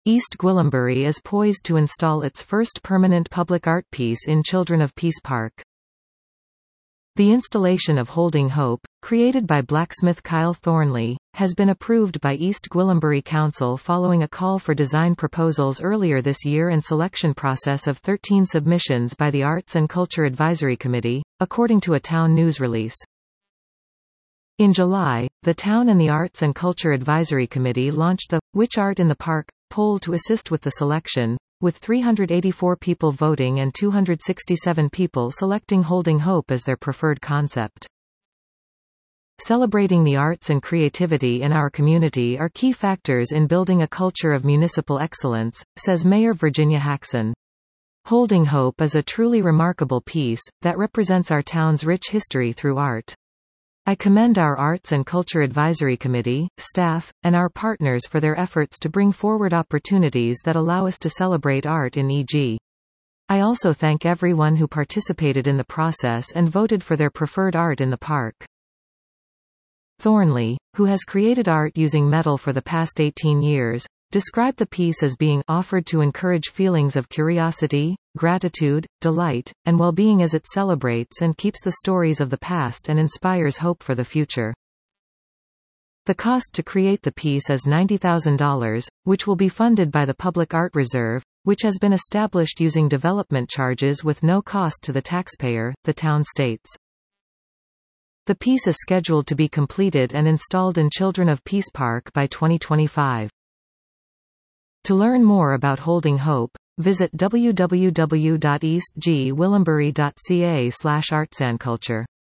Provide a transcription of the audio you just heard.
East Gwillimbury is poised to install its first permanent public art piece in Children of Peace Park. The installation of Holding Hope, created by blacksmith Kyle Thornley, has been approved by East Gwillimbury Council following a call for design proposals earlier this year and selection process of 13 submissions by the Arts and Culture Advisory Committee, according to a town news release. In July, the town and the Arts and Culture Advisory Committee launched the Which Art in the Park poll to assist with the selection, with 384 people voting and 267 people selecting Holding Hope as their preferred concept. Celebrating the arts and creativity in our community are key factors in building a culture of municipal excellence, says Mayor Virginia Haxon. Holding Hope is a truly remarkable piece that represents our town's rich history through art. I commend our Arts and Culture Advisory Committee, staff, and our partners for their efforts to bring forward opportunities that allow us to celebrate art in EG. I also thank everyone who participated in the process and voted for their preferred art in the park. Thornley, who has created art using metal for the past 18 years, described the piece as being offered to encourage feelings of curiosity, gratitude, delight, and well-being as it celebrates and keeps the stories of the past and inspires hope for the future. The cost to create the piece is $90,000, which will be funded by the Public Art Reserve, which has been established using development charges with no cost to the taxpayer, the town states. The piece is scheduled to be completed and installed in Children of Peace Park by 2025. To learn more about Holding Hope, visit www.eastgwillimbury.ca/artsandculture.